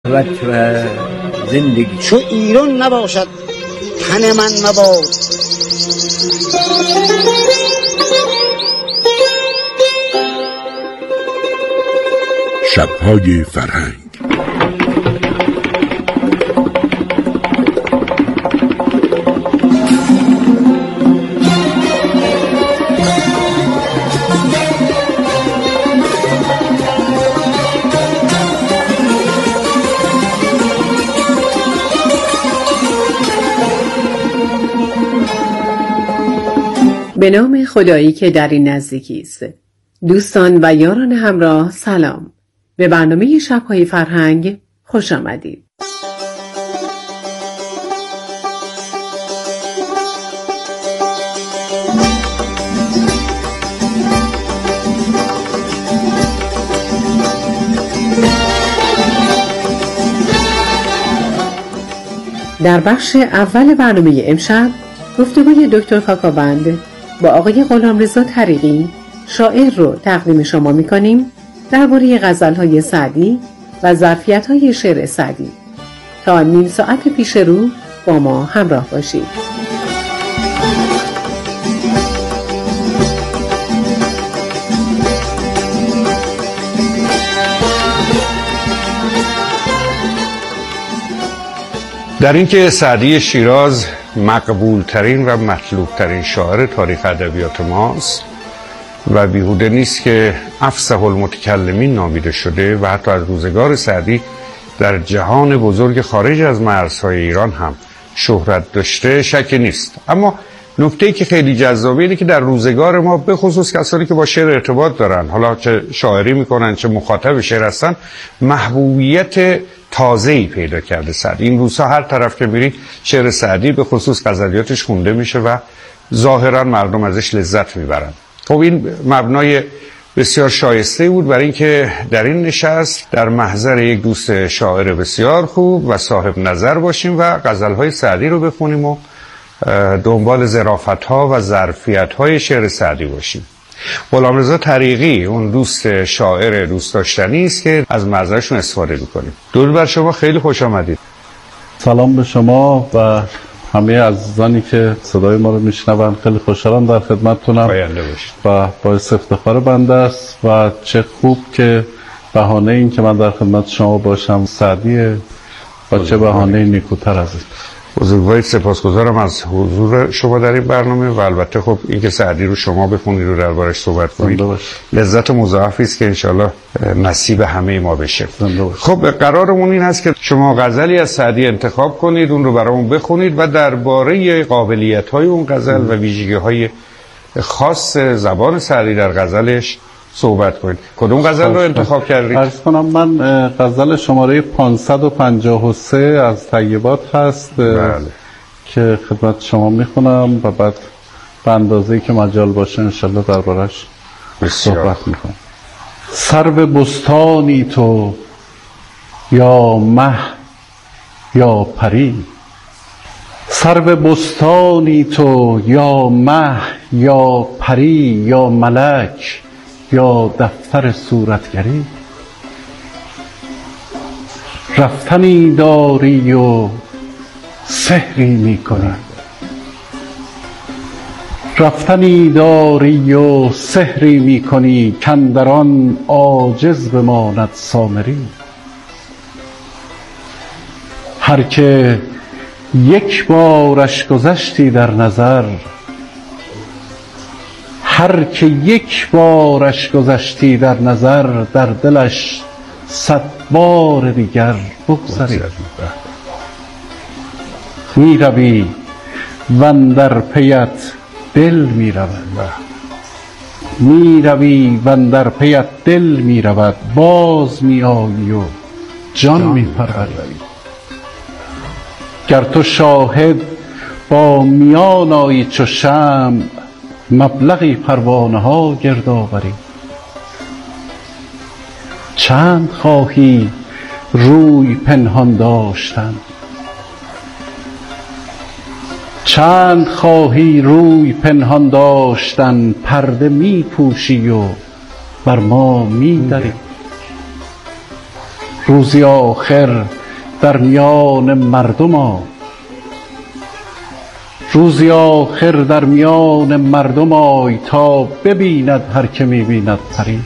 و زندگی. چو ایران نباشد تن من مباد. شب‌های فرهنگ. به نام خدایی که در این نزدیکی است. دوستان و یاران همراه سلام. به برنامه شب‌های فرهنگ خوش آمدید. در بخش اول برنامه امشب گفتگوی دکتر کاکاوند با آقای غلامرضا طریقی شاعر رو تقدیم شما می‌کنیم درباره غزل‌های سعدی و ظرفیت‌های شعر سعدی. تا نیم ساعت پیش رو با ما همراه باشید. در اینکه سعدی شیراز مقبول ترین و مطلوب ترین شاعر تاریخ ادبیات ماست و بیهوده نیست که افصح المتکلمین نامیده شده و حتی از روزگار سعدی در جهان بزرگ خارج از مرزهای ایران هم شهرت داشته شکی نیست. اما نکته‌ای که خیلی جذابه اینه که در روزگار ما به خصوص کسانی که با شعر ارتباط دارن، حالا چه شاعری میکنن چه مخاطب شعر هستن، محبوبیت تازه‌ای پیدا کرده سعدی. این روزها هر طرف که میری شعر سعدی به خصوص غزلیاتش خونده میشه و ظاهرا مردم ازش لذت میبرن. خب این مبنای بسیار شایسته بود برای اینکه در این نشست در محضر یک دوست شاعر بسیار خوب و صاحب نظر باشیم و غزل‌های سعدی رو بخونیم و دنبال ظرافت‌ها و ظرفیت‌های شعر سعدی باشیم. غلامرضا طریقی اون دوست شاعر دوست داشتنی است که از محضرشون استفاده می‌کنیم. درود بر شما، خیلی خوش آمدید. سلام به شما و همه عزیزانی که صدای ما رو میشنون. خیلی خوشحالم در خدمتتونم. پاینده باشید. و باعث افتخار بنده است و چه خوب که بهانه این که من در خدمت شما باشم سعدیه و چه بهانه نیکوتر از این. بزرگوارید، سپاسگزارم از حضور شما در این برنامه و البته خب اینکه سعدی رو شما بخونید و دربارش صحبت کنید لذت مضاعفی است که انشالله نصیب همه ما بشه. خب قرارمون این هست که شما غزلی از سعدی انتخاب کنید، اون رو برامون بخونید و درباره قابلیت‌های اون غزل و ویژگی‌های خاص زبان سعدی در غزلش صحبت کنید. کدوم غزل رو انتخاب کردید؟ عرض کنم من غزل شماره 553 از طیبات هست. بله. که خدمت شما میخونم و بعد به اندازه‌ای که مجال باشه انشالله دربارش صحبت میکنم. سرو بستانی تو یا مه یا پری، سرو بستانی تو یا مه یا پری یا ملک یا دفتر صورتگری، رفتنی داری و سحری میکنی، رفتنی داری و سحری میکنی کاندران عاجز بماند سامری. هر که یک بارش گذشتی در نظر، هر که یک بارش گذشتی در نظر در دلش 100 بار دیگر بگذری. می روی و اندر پیت دل می رود، می روی و اندر پیت دل می رود، باز می آیی و جان می پروری. گر تو شاهد با میان آیی چو شمع، مبلغی پروانه ها گرد آوری. چند خواهی روی پنهان داشتن، چند خواهی روی پنهان داشتن، پرده می پوشی و بر ما می دری. روزی آخر در میان مردم آی، روزی آخر در میان مردم آی، تا ببیند هر که میبیند پری.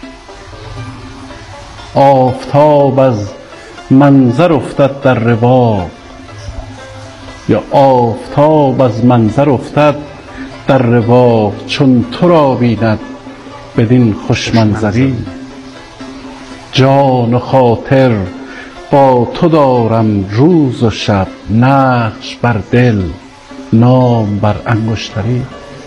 آفتاب از منظر افتد در رباب، یا آفتاب از منظر افتد در رباب، چون تو را بیند بدین خوش منظری. جان و خاطر با تو دارم روز و شب، نقش بر دل نام بر انگشتری.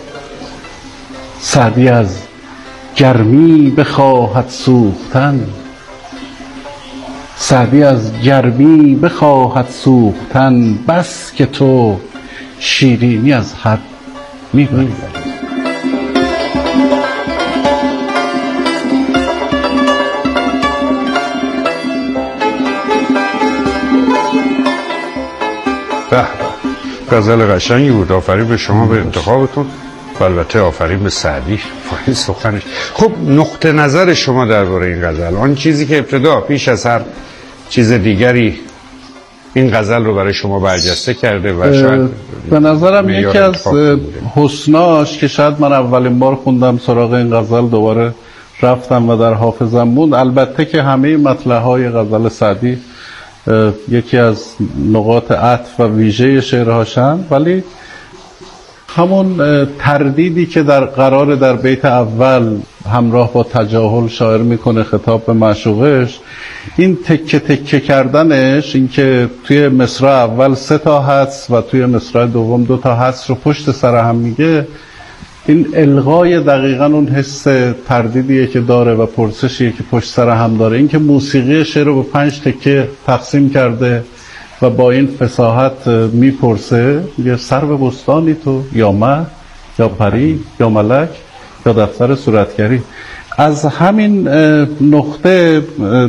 سعدی از گرمی بخواهد سوختن، سعدی از گرمی بخواهد سوختن، بس که تو شیرینی از حد میبری. غزل قشنگی بود. آفرین به شما به انتخابتون و البته آفرین به سعدی فایل سخنش. خب نقطه نظر شما درباره این غزل، آن چیزی که ابتدا پیش از هر چیز دیگری این غزل رو برای شما برجسته کرده و شاید به نظرم یکی از حسناش که شاید من اولین بار خوندم سراغ این غزل دوباره رفتم و در حافظم موند، البته که همه مطلع‌های غزل سعدی یکی از نقاط عطف و ویژه شعرهاشن، ولی همون تردیدی که در قرار در بیت اول همراه با تجاهل شاعر میکنه خطاب به معشوقش، این تکه تکه کردنش، این که توی مصرع اول 3 تا حدس و توی مصرع دوم 2 تا حدس رو پشت سر هم میگه، این الغای دقیقاً اون حس تردیدیه که داره و پرسشیه که پشت سر هم داره. این که موسیقی شعر رو به 5 تکه تقسیم کرده و با این فصاحت میپرسه، میگه سرو بستانی تو، یا مه، یا پری، یا ملک، یا دفتر صورتگری. از همین نقطه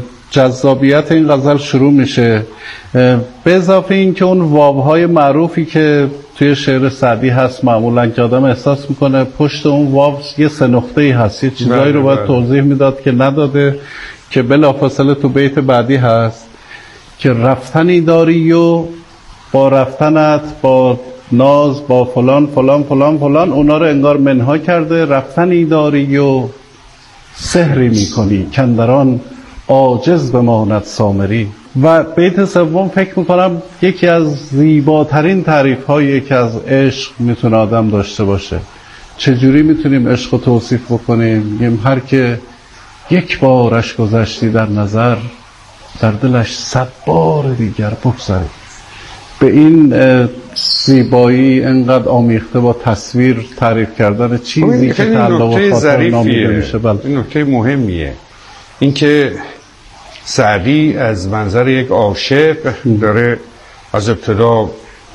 جذابیت این غزل شروع میشه، به اضافه این که اون واوهای معروفی که توی شعر سعدی هست معمولا که آدم احساس میکنه پشت اون واو یه 3 نقطه‌ای هست، یه چیزایی رو باید توضیح میداد که نداده، که بلافاصله تو بیت بعدی هست که رفتنی داری و با رفتنت با ناز با فلان فلان فلان فلان اونا رو انگار منها کرده، رفتنی داری و سحری میکنی کندران عاجز بماند سامری. و بیت سوم فکر میکنم یکی از زیباترین تعریف هایی که از عشق میتونه آدم داشته باشه. چجوری میتونیم عشق رو توصیف بکنیم؟ میگیم هر که یک بارش گذشتی در نظر، در دلش 100 بار دیگر بگذری. به این زیبایی انقدر آمیخته با تصویر تعریف کردن چیزی که تعلق و خاطر نامیده میشه. این نکته مهمیه، اینکه سعدی از منظر یک عاشق داره از ابتدا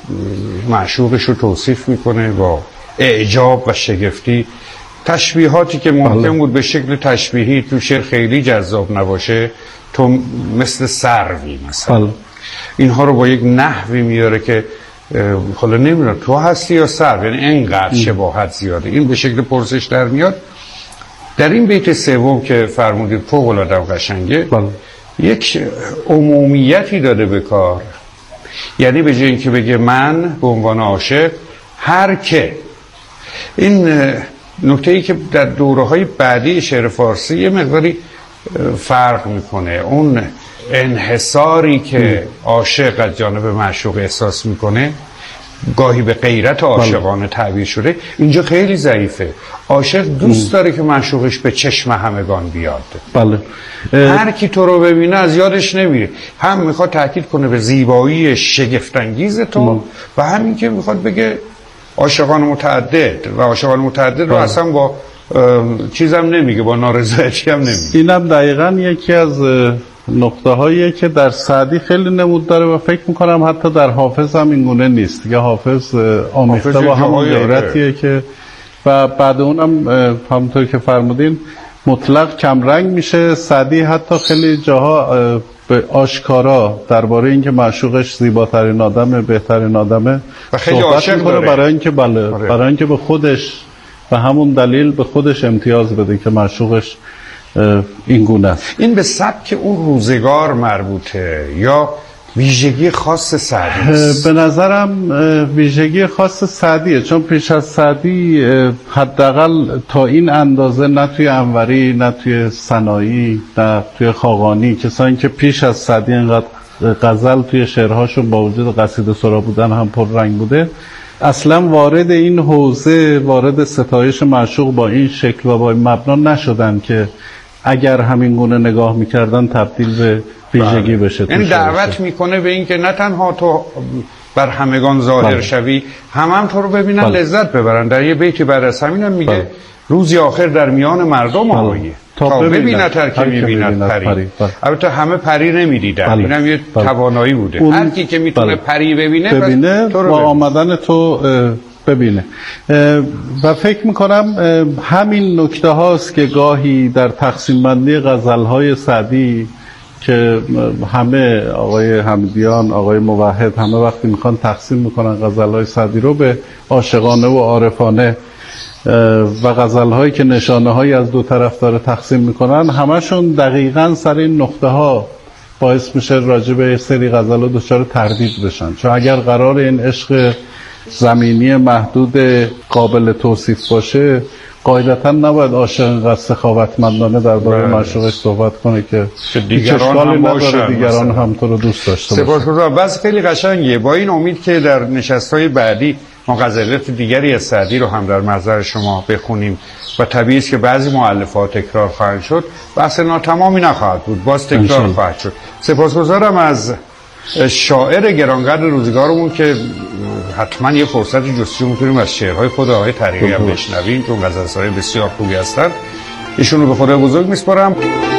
معشوقش رو توصیف میکنه با اعجاب و شگفتی. تشبیهاتی که ممکن بود به شکل تشبیهی تو شعر خیلی جذاب نباشه، تو مثل سروی مثلا، اینها رو با یک نحوی میاره که حالا نمیدونم تو هستی یا سرو، یعنی اینقدر شباهت زیاده. این به شکل پرسش در میاد. در این بیت سوم که فرمودید فوق العاده قشنگه، یک عمومیتی داده به کار، یعنی به جای اینکه بگه من به عنوان عاشق، هر که. این نکته‌ای که در دوره‌های بعدی شعر فارسی یه مقداری فرق میکنه. اون انحصاری که عاشق از جانب معشوق احساس میکنه، گاهی به غیرت عاشقانه تعبیر شده، اینجا خیلی ضعیفه. عاشق دوست داره که معشوقش به چشم همگان بیاد. بله. هر کی تو رو ببینه از یادش نمیره. هم میخواد تاکید کنه به زیبایی شگفت‌انگیز تو و همین که میخواد بگه عاشقان متعدد، و عاشقان متعدد رو اصلا با چیزم نمیگه، با نارضایتی هم نمیگه. اینم دقیقاً یکی از نقطه هاییه که در سعدی خیلی نمود داره و فکر میکنم حتی در حافظ هم این گونه نیست. یا حافظ آمیخته با همون غیرتیه که و بعد اونم همونطور که فرمودین مطلق کمرنگ میشه. سعدی حتی خیلی جاها به آشکارا درباره اینکه معشوقش زیباترین آدمه، بهترین آدمه و خیلی عاشق میکنه، برای اینکه برای اینکه به خودش و همون دلیل به خودش امتیاز بده که معشوقش این گونه است. این به سبک اون روزگار مربوطه یا ویژگی خاص سعدی است؟ به نظرم ویژگی خاص سعدیه، چون پیش از سعدی حداقل تا این اندازه نه توی انوری، نه توی سنایی، نه توی خاقانی، کسانی که پیش از سعدی اینقدر غزل توی شعرهاشون با وجود قصیده سرا بودن هم پر رنگ بوده، اصلا وارد این حوزه، وارد ستایش معشوق با این شکل و با این مبنا نشدن که اگر همین گونه نگاه میکردن تبدیل به ویژگی بشه. این دعوت میکنه به این که نه تنها تو بر همگان ظاهر شوی، هم تو رو ببینن لذت ببرن. در یه بیتی بعد از همینم میگه روزی آخر در میان مردم آیه تا ببیند هر که میبیند پری. البته همه پری نمیدیدن، اینم یه توانایی بوده. هر کی که میتونه پری ببینه با آمدن تو ببینه. و فکر میکنم همین نکته هاست که گاهی در تقسیم بندی غزلهای سعدی که همه آقای حمیدیان، آقای موحد همه وقتی میخوان تقسیم میکنن غزلهای سعدی رو به عاشقانه و عارفانه و غزلهایی که نشانه هایی از دو طرف داره تقسیم میکنن، همشون دقیقاً سر این نقطه ها باعث میشه راجع به سری غزل ها دچار تردید بشن. چون اگر قرار این عشق زمینی محدود قابل توصیف باشه، قاعدتا نباید عاشق اینقدر سخاوتمندانه درباره معشوقش صحبت کنه که دیگران هم نداره دیگران هم تو رو دوست داشته باشه. سپاسگزارم. بس خیلی قشنگه. با این امید که در نشست‌های بعدی ما غزلات دیگری از سعدی رو هم در محضر شما بخونیم و طبیعی است که بعضی مؤلفات تکرار خواهند شد، بحث ناتمامی نخواهد بود، باز تکرار خواهد شد. سپاسگزارم از شاعر گرانقدر روزگارمون که حتما یه فرصت جستجو می‌کنیم از شعرهای خود آقای طریقی هم بشنویم، چون غزلسرای بسیار خوبی هستند. ایشون رو به خدای بزرگ میسپارم.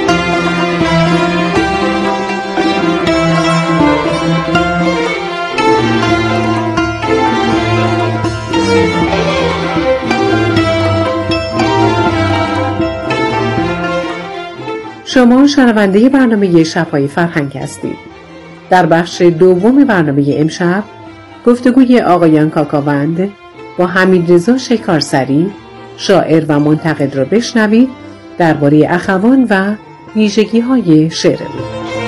شما شنونده برنامه شب‌های فرهنگ هستید. در بخش دوم برنامه امشب گفتگوی آقایان کاکاوند با حمیدرضا شکارسری، شاعر و منتقد را بشنوید درباره اخوان و ویژگی‌های شعر او.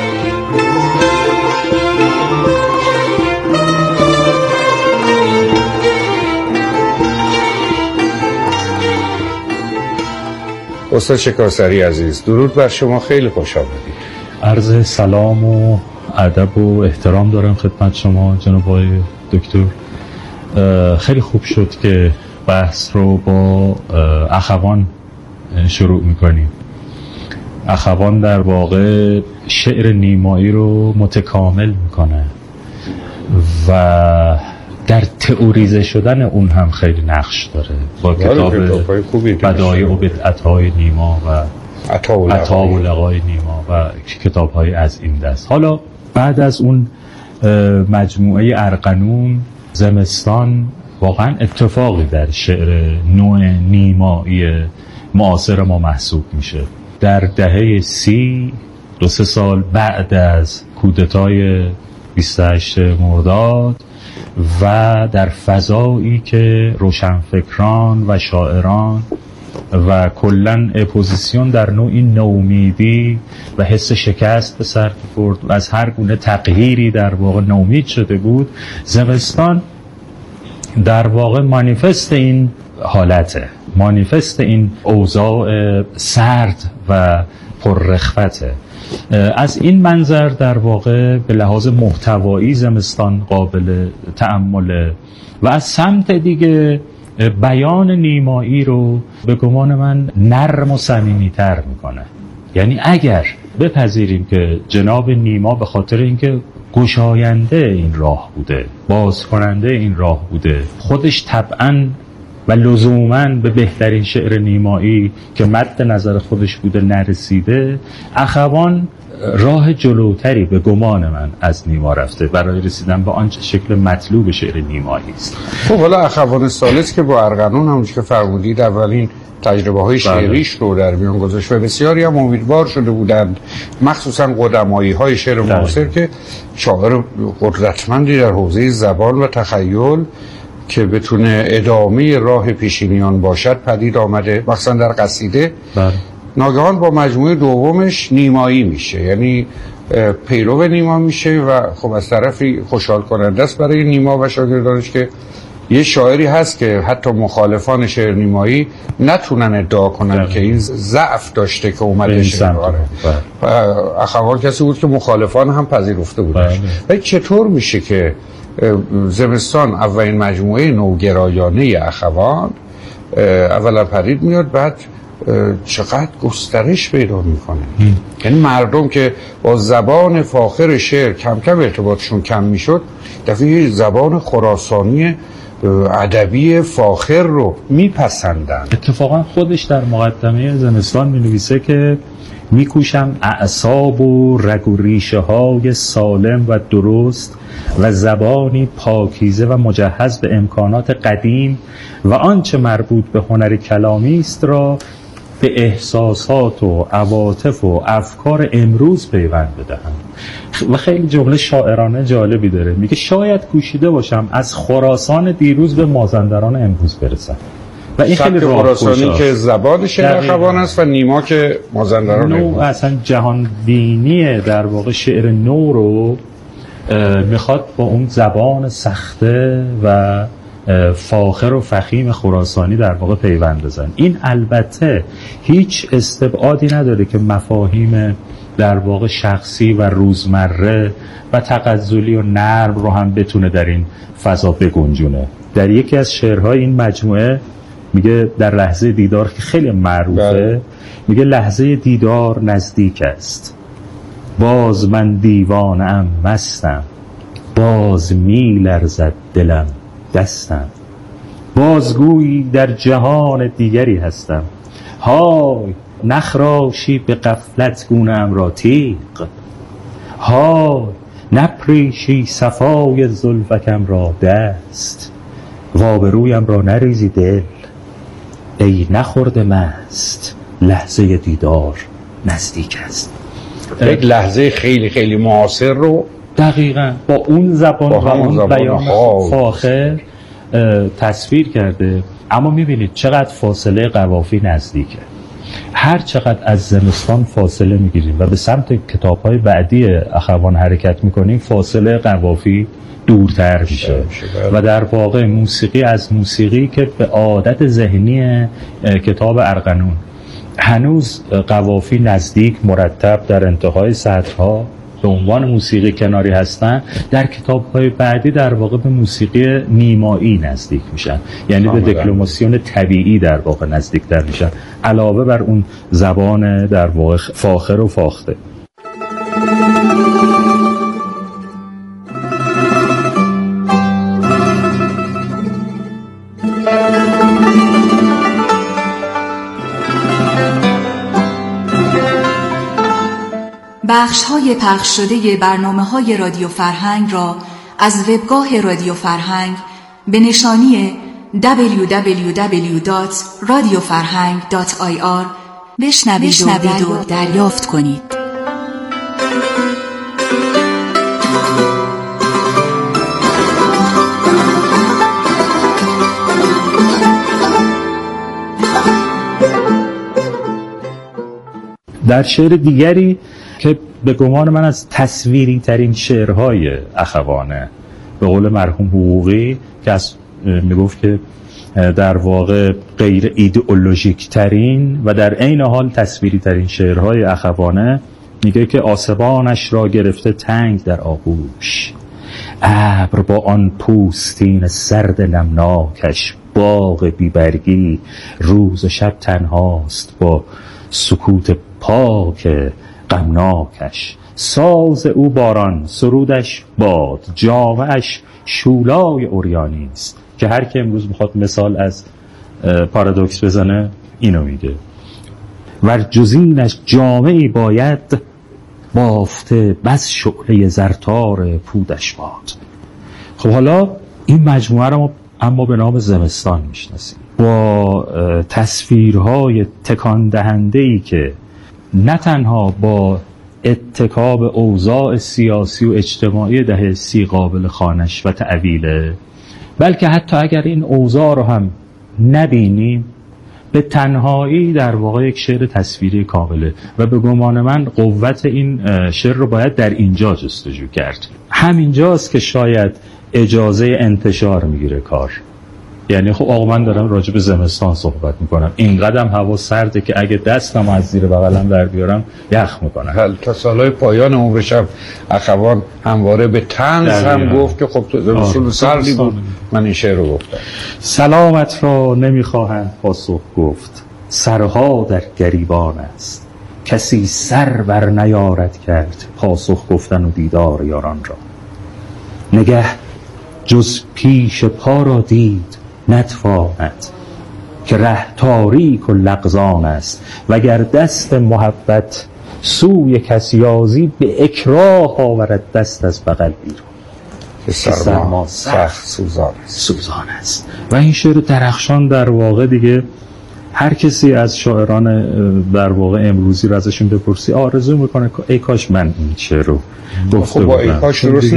استاد شکارسری عزیز، درود بر شما، خیلی خوش آمدید. عرض سلام و ادب و احترام دارم خدمت شما جناب آقای دکتر. خیلی خوب شد که بحث رو با اخوان شروع میکنیم. اخوان در واقع شعر نیمایی رو متکامل میکنه و در تئوریزه شدن اون هم خیلی نقش داره با کتاب بدایع و بدعت‌های نیما و عطا و لقای نیما و کتاب‌های از این دست. حالا بعد از اون مجموعه ارغنون، زمستان واقعا اتفاقی در شعر نوع نیمایی معاصر ما محسوب میشه. در دهه 30 2-3 سال بعد از کودتای 28 مرداد و در فضایی که روشنفکران و شاعران و کلن اپوزیسیون در نوعی نومیدی و حس شکست به سر برد و از هر گونه تغییری در واقع نومید شده بود، زمستان در واقع مانیفست این حالته، مانیفست این اوضاع سرد و پررخوته. از این منظر در واقع به لحاظ محتوایی زمستان قابل تأمله و از سمت دیگه بیان نیمایی رو به گمان من نرم و صمیمی‌تر میکنه. یعنی اگر بپذیریم که جناب نیما به خاطر اینکه گشاینده این راه بوده، باز کننده این راه بوده، خودش طبعاً و لزوماً به بهترین شعر نیمایی که مد نظر خودش بوده نرسیده، اخوان راه جلوتری به گمان من از نیما رفته برای رسیدن به آنچه شکل مطلوب شعر نیمایی است. خب حالا اخوان ثالث که با ارغنون همونش که فرمودید اولین تجربه های شعریش رو در میان گذاشت و بسیاری هم امیدوار شده بودند، مخصوصا قدمایی های شعر معاصر که شاعر قدرتمندی در حوزه زبان و تخیل که بتونه ادامه راه پیشینیان باشد پدید آمده، مخصوصا در قصیده ناگهان با مجموعه دومش نیمایی میشه، یعنی پیرو نیما میشه و خب از طرفی خوشحال کننده است برای نیما و شاگردانش که یه شاعری هست که حتی مخالفان شعر نیمایی نتونن ادعا کنن که این ضعف داشته که اومده شعر باره. و اخوان کسی بود که مخالفان هم پذیرفته بودش. و چطور میشه که زمستان اولین مجموعه نوگرایانه اخوان اولا پدید میاد، بعد چقدر گسترش پیدا میکنه؟ یعنی مردم که با زبان فاخر شعر کم کم ارتباطشون کم میشد، دفعه زبان خراسانی ادبی فاخر رو میپسندن. اتفاقا خودش در مقدمه زمستان مینویسه که میکوشم اعصاب و رگ و ریشه های سالم و درست و زبانی پاکیزه و مجهز به امکانات قدیم و آنچه مربوط به هنر کلامی است را به احساسات و عواطف و افکار امروز پیوند بدهم. و خیلی جمله شاعرانه جالبی داره، میگه شاید کوشیده باشم از خراسان دیروز به مازندران امروز برسم. و این خیلی خراسانی که زبان شعر اخوان است و نیما که مازندران نو اصلا جهان بینی در واقع شعر نو رو میخواد با اون زبان سخته و فاخر و فخیم خراسانی در واقع پیوند بزن. این البته هیچ استبعادی نداره که مفاهیم در واقع شخصی و روزمره و تغزلی و نرم رو هم بتونه در این فضا بگنجونه. در یکی از شعرهای این مجموعه میگه در لحظه دیدار که خیلی معروفه، میگه لحظه دیدار نزدیک است، باز من دیوانه‌ام مستم، باز می لرزد دلم دستم، بازگویی در جهان دیگری هستم، های نخراشی به غفلت گونه‌ام را تیغ، های نپریشی صفای زلفکم را دست، و آبرویم را نریزی دل ای نخورده مست، لحظه دیدار نزدیک است. یک لحظه خیلی خیلی معاصر رو دقیقاً با اون زبان و اون بیان فاخر تصویر کرده. اما میبینید چقدر فاصله قوافی نزدیکه. هر چقدر از زمستان فاصله میگیریم و به سمت کتاب‌های بعدی اخوان حرکت میکنیم، فاصله قوافی دورتر میشه و در واقع موسیقی از موسیقی که به عادت ذهنی کتاب ارغنون هنوز قوافی نزدیک مرتب در انتهای سطرها به عنوان موسیقی کناری هستن، در کتاب‌های بعدی در واقع به موسیقی نیمایی نزدیک میشن، یعنی به دکلماسیون طبیعی در واقع نزدیکتر میشن، علاوه بر اون زبان در واقع فاخر و فاخته. بخش‌های پخش شده برنامه‌های رادیو فرهنگ را از وبگاه رادیو فرهنگ به نشانی www.radiofarhang.ir بشنوید و دریافت کنید. در شعر دیگری که به گمان من از تصویری ترین شعرهای اخوانه، به قول مرحوم حقوقی که از میگفت که در واقع غیر ایدئولوژیک ترین و در عین حال تصویری ترین شعرهای اخوانه، میگه که آسبانش را گرفته تنگ در آغوش، ابر با آن پوستین سرد نمناکش، باغ بیبرگی روز و شب تنهاست با سکوت پاک غمناکش، ساز او باران سرودش باد، جامه‌اش شولای عریانی است. که هر که امروز میخواد مثال از پارادوکس بزنه اینو میگه، ور جزینش جامعی باید، بافته بس شعله زرتار پودش باد. خب حالا این مجموعه رو اما به نام زمستان میشناسیم، با تصویرهای تکان دهنده‌ای که نه تنها با اتکاب اوضاع سیاسی و اجتماعی دهه 30 قابل خوانش و تعویله، بلکه حتی اگر این اوضاع رو هم نبینیم به تنهایی در واقع یک شعر تصویری کامله و به گمان من قوت این شعر رو باید در اینجا جستجو کرد. همینجاست که شاید اجازه انتشار میگیره کار. یعنی خب آقا من دارم راجع به زمستان صحبت میکنم، اینقدرم هوا سرده که اگه دستم از زیر بغلم در بیارم یخ میکنم. تا سالهای پایان عمرش هم اخوان همواره به طنز هم گفت که خب تو زمستون سردی بود من این شعر رو گفتم. سلامت را نمیخواهند پاسخ گفت، سرها در گریبان است، کسی سر بر نیارد کرد پاسخ گفتن و دیدار یاران را. نگه جز پیش پا را دید نتواند، که ره تاریک و لغزان است، وگر دست محبت سوی کسیازی به اکراه آورد دست از بغل بیرون، که سرما سخت سوزان است. و این شعر درخشان در واقع دیگه هر کسی از شاعران در واقع امروزی رو ازشون بپرسی آرزو میکنه ای کاش من این شعر رو گفته بودم. خب با ای کاش درست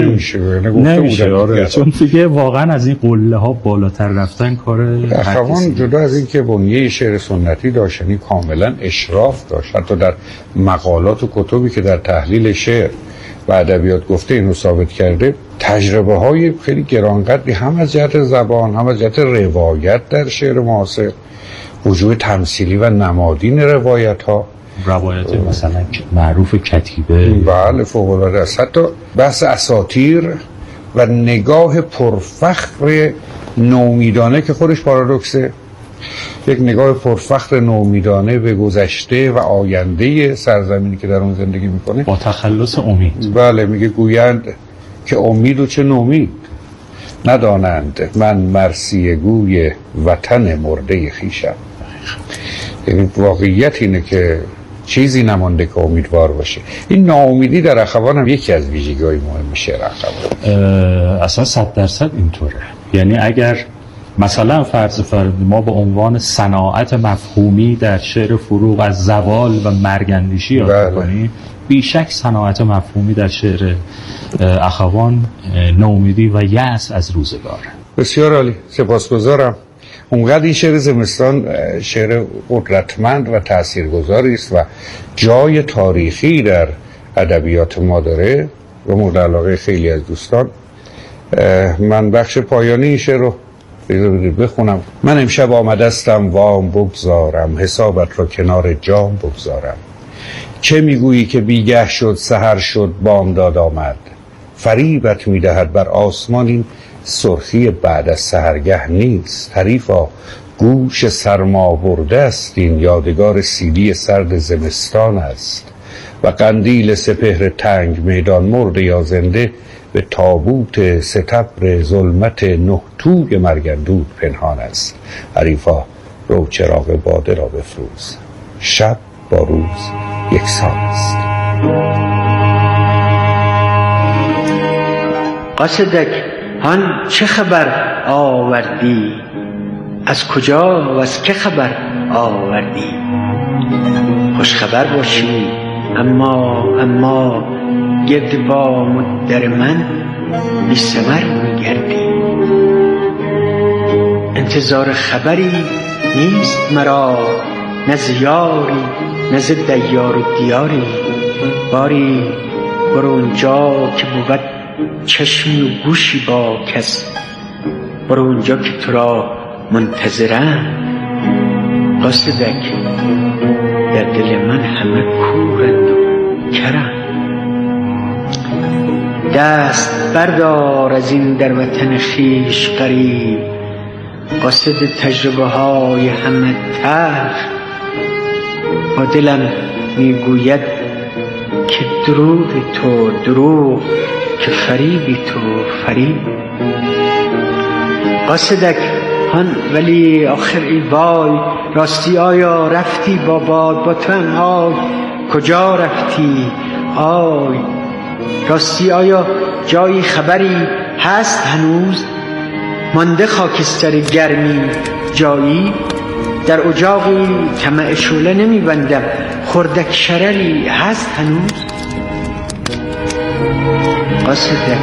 نمیشه چون دیگه واقعا از این قله ها بالاتر رفتن کار اخوان جدا از این که بنیه شعر سنتی داشت، یعنی کاملا اشراف داشت. حتی در مقالات و کتبی که در تحلیل شعر و ادبیات گفته اینو ثابت کرده، تجربه های خیلی گرانقدری هم از جهت زبان هم از جهت روایت در شعر معاصر، وجود تمثیلی و نمادین روایت مثلا معروف کتیبه، بله فوق العاده است. حتی بحث اساطیر و نگاه پرفخر نومیدانه که خودش پارادوکسه، یک نگاه پرفخر نومیدانه به گذشته و آینده سرزمینی که در اون زندگی میکنه با تخلص امید. بله میگه گویند که امید و چه نومید، ندانند من مرثیه گوی وطن مرده خویشم. یعنی واقعیت اینه که چیزی نمانده که امیدوار باشه. این ناامیدی در اخوان هم یکی از ویژگی‌های مهم شعر اخوان. اصلا 100% اینطوره. یعنی اگر مثلا فرض ما به عنوان صناعت مفهومی در شعر فروغ از زوال و مرگندیشی یاد کنیم، بیشک صناعت مفهومی در شعر اخوان ناامیدی و یأس از روزگاره. بسیار عالی، سپاسگزارم. اونقدر این شعر زمستان شعر قدرتمند و تاثیرگذاری است و جای تاریخی در ادبیات ما داره و مورد علاقه خیلی از دوستان. من بخش پایانی این شعر رو بخونم. من امشب آمدستم وام بگذارم، حسابت را کنار جام بگذارم. چه میگویی که بیگه شد سحر شد بامداد آمد، فریبت میدهد بر آسمان این سرخی بعد از سحرگه نیست. حریفا گوش سرما برده است، این یادگار سیلی سرد زمستان است و قندیل سپهر تنگ میدان مرده یا زنده به تابوت ستبر ظلمت نه توی مرگندود پنهان است. حریفا رو چراغ باده را بفروز، شب با روز یکسان است. قاصدک هان چه خبر آوردی، از کجا و از که خبر آوردی؟ خوش خبر باشی اما گرد بام در من بی ثمر میگردی. انتظار خبری نیست مرا، نه ز یاری نه ز دیار و دیاری. باری برو اونجا که بود چشمی و گوشی با کس، برو اونجا که تو را منتظرم. قاصدک در دل من همه کورند و کرم. دست بردار از این در وطن خویش غریب، قاصد تجربه های همه تلخ. با دلم میگوید که دروغ تو دروغ، که فریبی تو فریب. قاصدک هان ولی آخر ای وای، راستی آیا رفتی با باد با تنهای؟ کجا رفتی آی؟ راستی آیا جایی خبری هست هنوز؟ مانده خاکستر گرمی جایی؟ در اجاقی طمع شعله نمیبندم، خردک شرری هست هنوز؟ قاصدک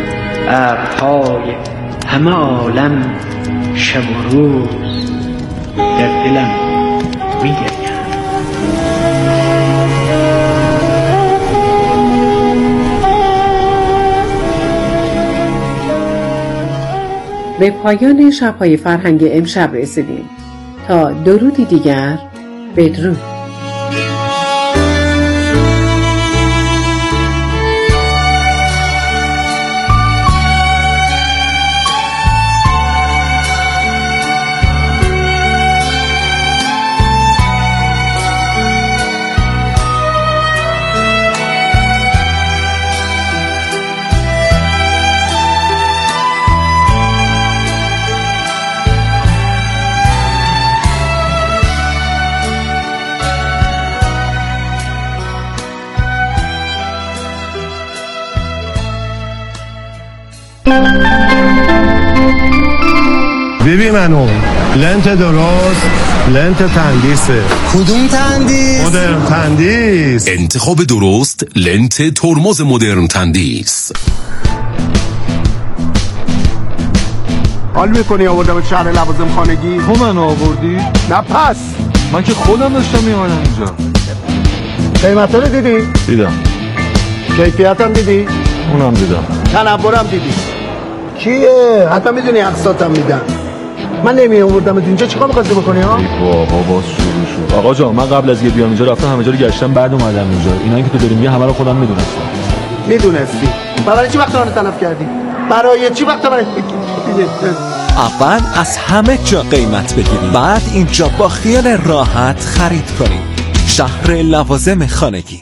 ابرهای همه عالم شب و روز در دلم میگریم. به پایان شب‌های فرهنگ امشب رسیدیم. تا درودی دیگر، بدرود. ببین منو لنت درست، لنت تندیسه. کدوم تندیس؟ مدرن تندیس. انتخاب درست، لنت ترمز مدرن تندیس. حال میکنی آوردم شهر لوازم خانگی؟ تو منو آوردی؟ نه پس من که خودم داشتم میامدم اینجا. قیمتا رو دیدی؟ دیدم. کیفیتم دیدی؟ اونم دیدم. تنورم دیدی؟ کیه؟ حتی میدونی اقساطم میدن. من نمی آوردم اینجا، چیکار می‌خواستی بکنی ها؟ بابا باز شروع شد. آقا جان من قبل از بیام اینجا رفتم همه جا رو گشتم، بعد اومدم اینجا. اینایی که تو داری میگی همه رو خودم میدونستم. میدونستی؟ برای چی وقت من تلف کردی؟ برای چی وقت من اول از همه جا قیمت بگیریم، بعد اینجا با خیال راحت خرید کنیم. شهر لوازم خانگی.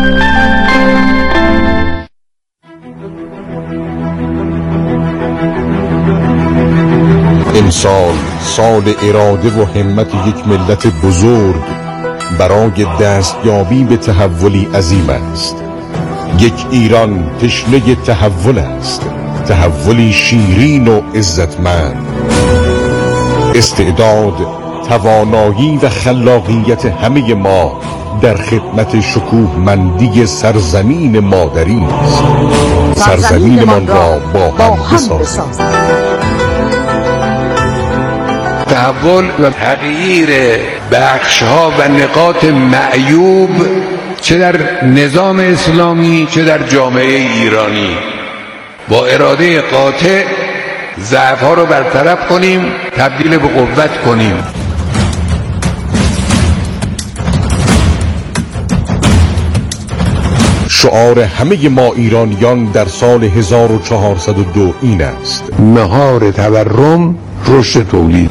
امسال سال اراده و همت یک ملت بزرگ برای دستیابی به تحولی عظیم است. یک ایران تشنه تحول است، تحولی شیرین و عزتمند. استعداد، توانایی و خلاقیت همه ما در خدمت شکوهمندی سرزمین مادری است. سرزمینمان را با هم بسازیم. تحول و تغییر بخش‌ها و نقاط معیوب چه در نظام اسلامی چه در جامعه ایرانی، با اراده قاطع ضعف‌ها رو برطرف کنیم، تبدیل به قوت کنیم. شعار همه ما ایرانیان در سال 1402 این است: مهار تورم، رشد تولید.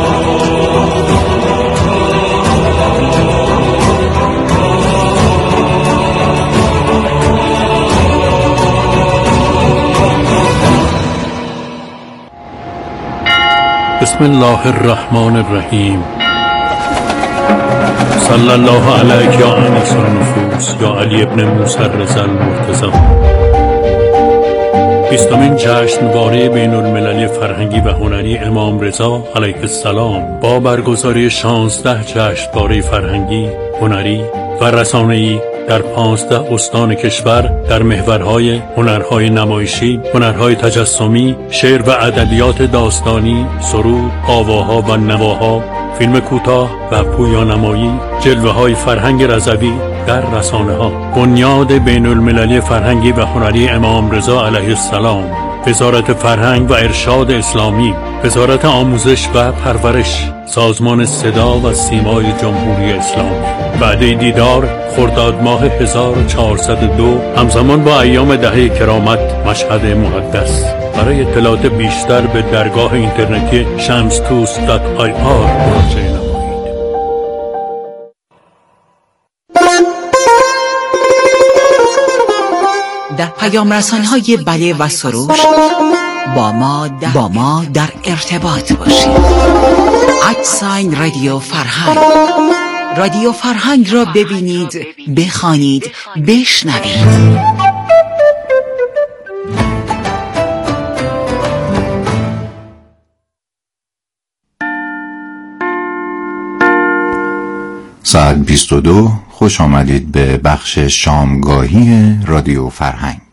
بسم الله الرحمن الرحیم. صلی الله علیک یا انیس النفوس یا علی ابن موسی رضا المرتضی. 20مین جشنواره بین المللی فرهنگی و هنری امام رضا علیه السلام با برگزاری 16 جشنواره فرهنگی، هنری و رسانه‌ای در 15 استان کشور در محورهای هنرهای نمایشی، هنرهای تجسمی، شعر و ادبیات داستانی، سرود، آواها و نواها، فیلم کوتاه و پویانمایی، جلوه‌های فرهنگ رضوی در رسانه‌ها. بنیاد بین المللی فرهنگی و هنری امام رضا علیه السلام، وزارت فرهنگ و ارشاد اسلامی، وزارت آموزش و پرورش، سازمان صدا و سیمای جمهوری اسلامی. وعده دیدار خرداد ماه 1402 همزمان با ایام دهه کرامت مشهد مقدس. برای اطلاعات بیشتر به درگاه اینترنتی shamstoos.ir مراجعه نمایید. در پیام رسان‌های بله و سروش با ما در ارتباط باشید. @رادیو فرهنگ. رادیو فرهنگ را ببینید، بخوانید، بشنوید. ساعت 22. خوش آمدید به بخش شامگاهی رادیو فرهنگ.